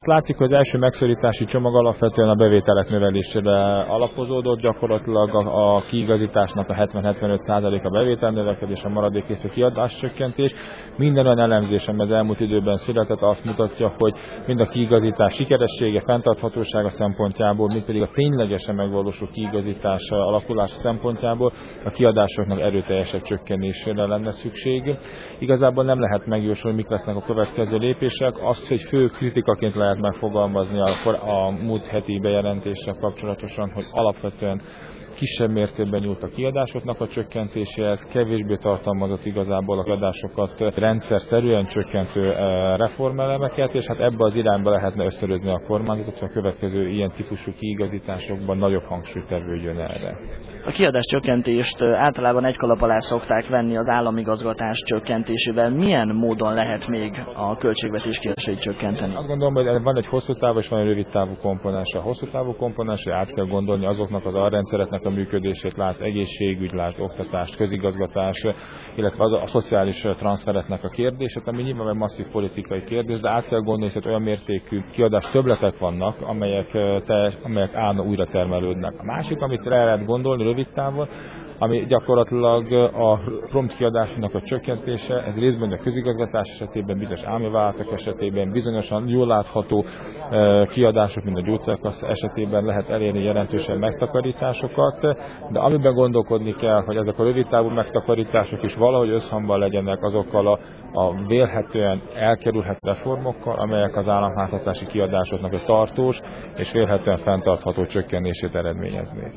Látszik, hogy az első megszorítási csomag alapvetően a bevételek növelésére alapozódott, gyakorlatilag a kiigazításnak a 70-75% a bevételnövekedés, a maradék része kiadáscsökkentés. Minden olyan elemzés, ami az elmúlt időben született, azt mutatja, hogy mind a kiigazítás sikeressége, fenntarthatósága szempontjából, mind pedig a ténylegesen megvalósuló kiigazítás alakulása szempontjából a kiadásoknak erőteljesebb csökkenésére lenne szükség. Igazából nem lehet megjósolni, mik lesznek a következő lépések. Azt, hogy fő kritikaként lehet megfogalmazni a múlt heti bejelentéssel kapcsolatosan, hogy alapvetően kisebb mértékben nyúlt a kiadásoknak a csökkentéséhez, kevésbé tartalmazott igazából a kiadásokat rendszerszerűen csökkentő reformelemeket, és hát ebbe az irányba lehetne ösztönözni a kormányzatot, hogy a következő ilyen típusú kiigazításokban nagyobb hangsúlyt tevődjön erre. A kiadás csökkentést általában egy kalap alá szokták venni az államigazgatás csökkentésével. Milyen módon lehet még a költségvetés kiadásait csökkenteni? Azt gondolom, hogy van egy hosszú távú és van egy rövid távú komponens. A hosszú távú komponensre át kell gondolni azoknak az alrendszereknek a működését, lát egészségügy, lát oktatás, közigazgatás, illetve a szociális transzfereknek a kérdését, ami nyilván egy masszív politikai kérdés, de át kell gondolni, hogy olyan mértékű kiadás többletek vannak, amelyek állna újra termelődnek. A másik, amit rá lehet gondolni rövid távon, ami gyakorlatilag a prompt kiadásnak a csökkentése, ez részben a közigazgatás esetében, bizonyos állami vállalatok esetében, bizonyosan jól látható kiadások, mint a gyógyszerkassa esetében lehet elérni jelentősen megtakarításokat, de amiben gondolkodni kell, hogy ezek a rövidtávú megtakarítások is valahogy összhangban legyenek azokkal a vélhetően elkerülhető reformokkal, amelyek az államháztartási kiadásoknak a tartós és vélhetően fenntartható csökkenését eredményeznék.